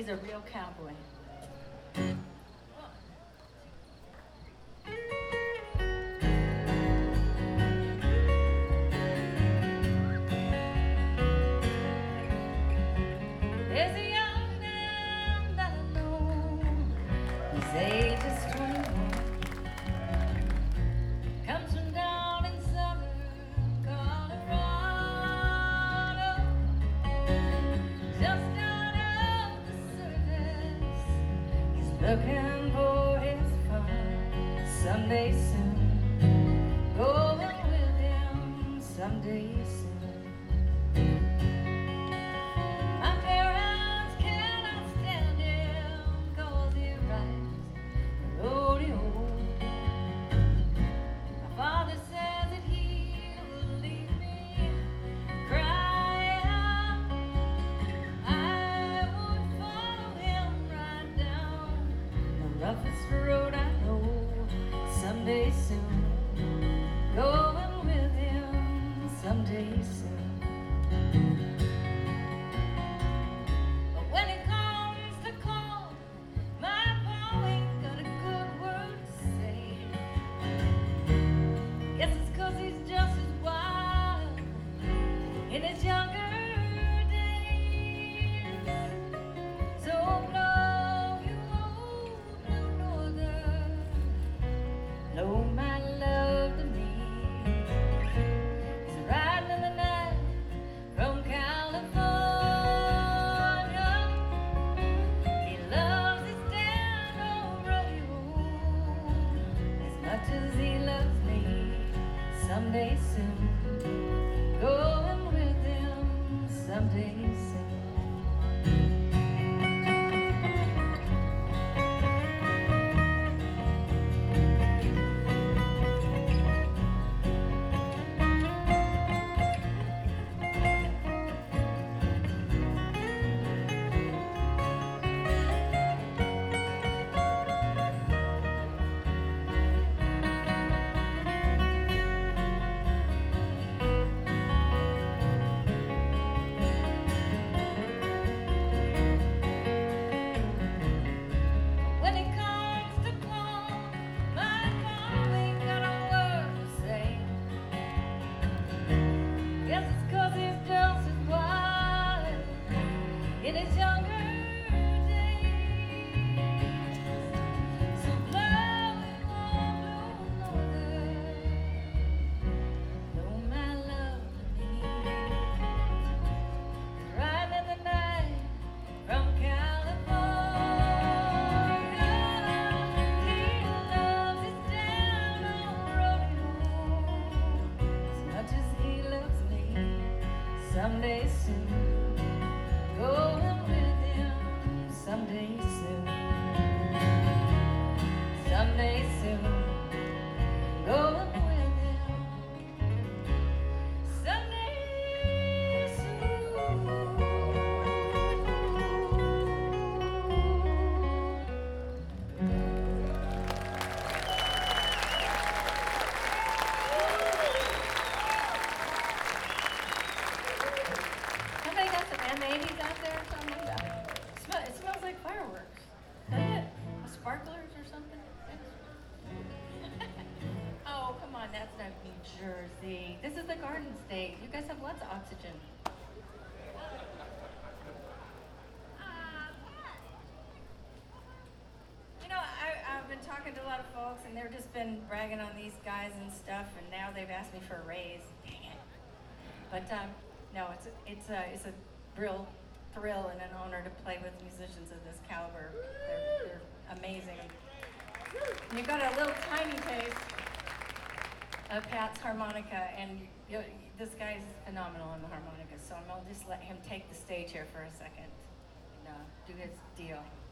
He's a real cowboy. There's a young man that I know. His age is 21. Comes from down in southern Colorado. Just out of the service, he's looking for his father someday soon. Going with him someday soon. My parents cannot stand him 'cause he rides the rodeo. My father says that he will leave me crying. I would follow him right down the roughest road I know someday soon. Going with him someday soon. But when it comes to call, my pa ain't got a good word to say. Guess it's 'cause he's just as wild in his younger days. So blow you old blue northern, blow my love to me. He's riding in the night from California. He loves his damn old rodeo as much as he loves me someday soon. Going with him someday soon. When it comes to call, my mom ain't got a word to say. Guess it's 'cause he's just as wild in his younger days. So blow you all blue northern, blow my love to me. Riding in the night from California. He loves his down old rodeo as much as he loves me someday soon. Going with him someday soon. Someday soon. Going with him someday Somebody got some M80s out there or something like that? It smells like fireworks. Doesn't it? Sparklers or something? Oh, come on, that's not New Jersey. This is the Garden State. You guys have lots of oxygen. You know, I've been talking to a lot of folks, and they've just been bragging on these guys and stuff, and now they've asked me for a raise. Dang it. But no, it's a real thrill and an honor to play with musicians of this caliber. They're amazing. And you've got a little tiny taste of Pat's harmonica, and this guy's phenomenal on the harmonica, so I'm gonna just let him take the stage here for a second and do his deal.